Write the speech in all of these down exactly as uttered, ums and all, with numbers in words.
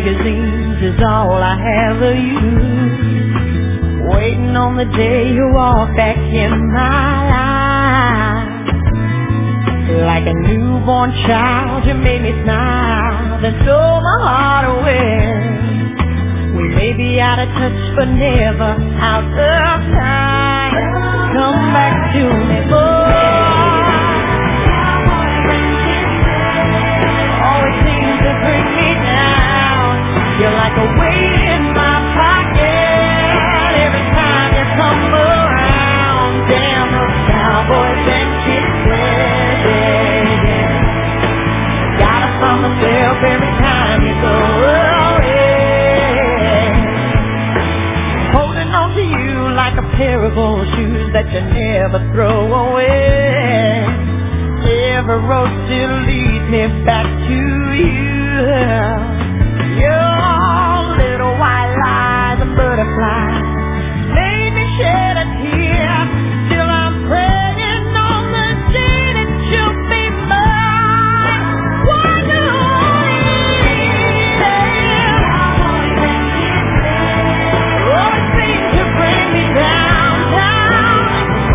magazines is all I ever use. Waiting on the day you walk back in my life. Like a newborn child, you made me smile, then stole my heart away. We may be out of touch, but never out of time. Come back to me, boy. Always seems to bring me down. You're like a weight in my pocket every time you come around. Damn those cowboys and kids, yeah. Gotta find myself every time you go away. Holding on to you like a pair of old shoes that you never throw away. Every road still leads me back to you. Your little white lies and butterflies made me shed a tear. Still I'm praying on the day that you'll be mine. Why do I need it? Oh, it seems to bring me down, down.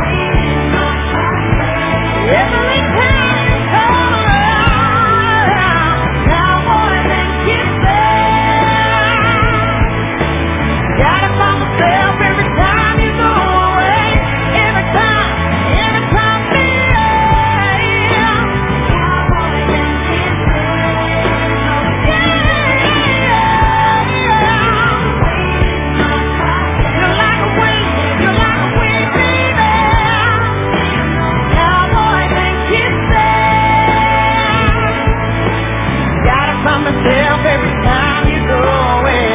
Every time you come around, cowboys and kisses. Gotta find myself every time you go away. Every time, every time, yeah. Cowboys and kisses. Yeah. You're like a wind, you're like a wind, baby. Cowboys and kisses. Gotta find myself every time you go away.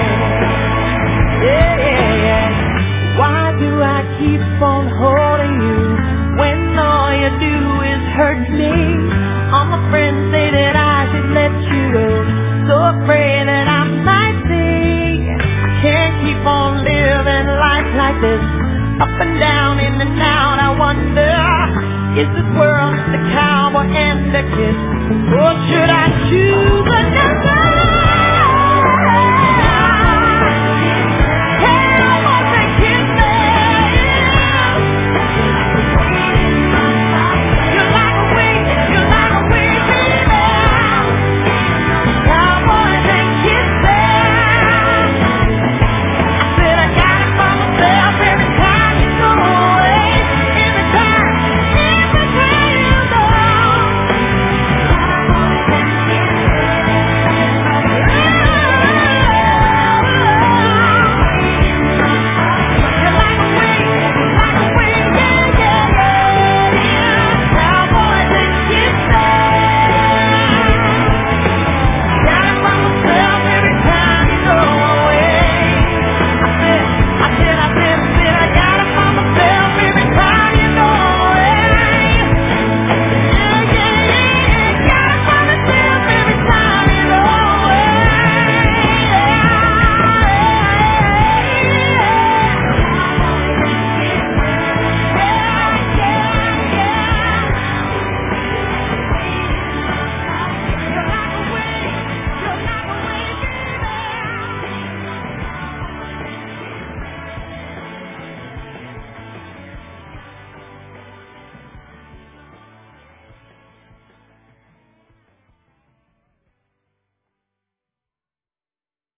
Yeah, yeah, yeah. Why do I keep on holding you when all you do is hurt me? All my friends say that I should let you go, so afraid that I might sing. Can't keep on living life like this, up and down, in and out. I wonder, is this world the cowboy and the kiss, or should I choose another?